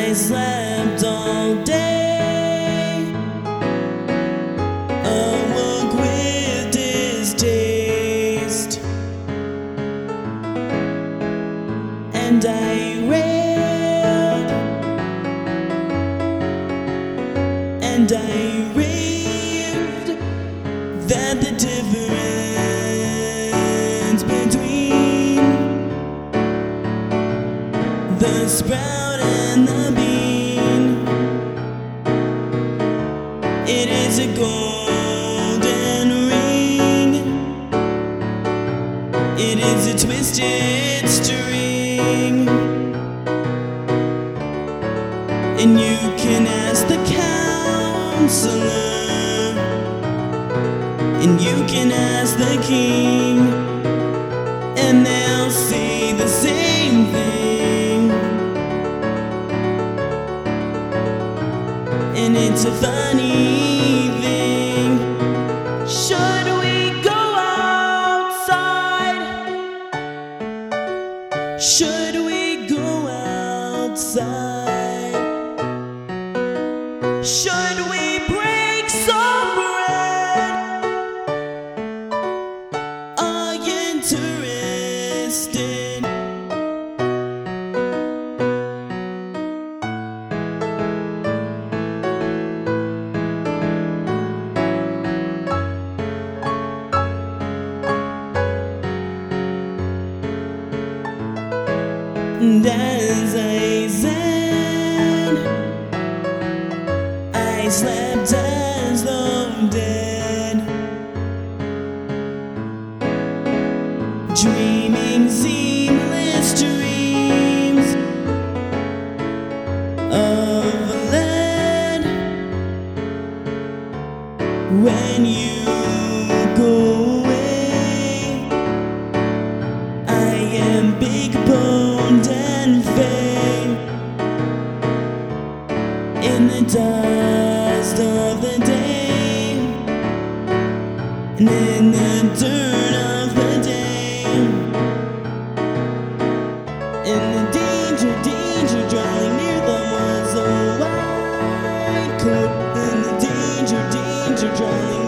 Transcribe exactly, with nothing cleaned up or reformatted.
I slept all day, awoke with distaste, and I raved, and I raved that the difference between the sprout and the bean, it is a golden ring, it is a twisted string, and you can ask the counselor, and you can ask the king, and they'll say the same thing. And it's a funny thing. Should we go outside? Should we go outside? Should we break some bread? Are you interested? And as I said, I slept as though dead, dreaming seamless dreams of lead. When you go away, I am big boned and fade in the dust of the day, and in the dirt of the day, in the danger, danger, drawing near them was a white coat, in the danger, danger, drawing